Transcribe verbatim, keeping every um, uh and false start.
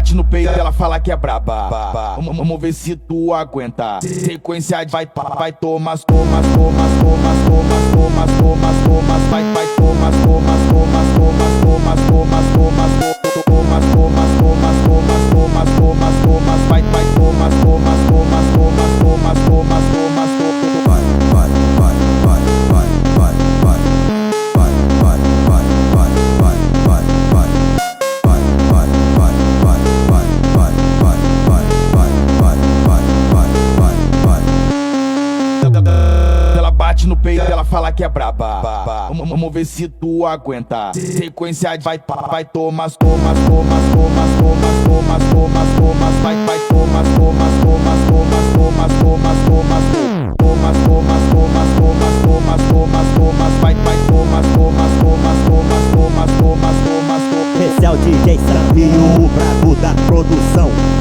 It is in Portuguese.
bate no peito, ela fala que é braba. Vamos, vamos ver se tu aguenta. Sequência de vai, vai, tomas, tomas, tomas, tomas, tomas, tomas, tomas, tomas, vai, vai, tomas, tomas, tomas, tomas, tomas, tomas, tomas, tomas, tomas, tomas, tomas, tomas, tomas, tomas, vai, vai, tomas, tomas, tomas, tomas, tomas, tomas, tomas, vai, vai, vai, vai, vai, vai, vai, vai, vai, vai, vai, vai, vai, vai. Ela bate no peito, ela fala que é braba. Vamos, vamos ver se tu aguenta. Sequência de vai, vai, tomas, tomas, tomas, tomas, tomas, tomas, tomas, tomas, vai, vai, tomas, tomas, tomas, tomas, tomas, tomas, tomas, tomas, tomas, tomas, tomas, tomas, tomas, tomas, vai, vai, tomas, tomas, tomas, tomas, tomas, tomas, tomas, tomas. Esse é o D J Sam, o brabo da produção.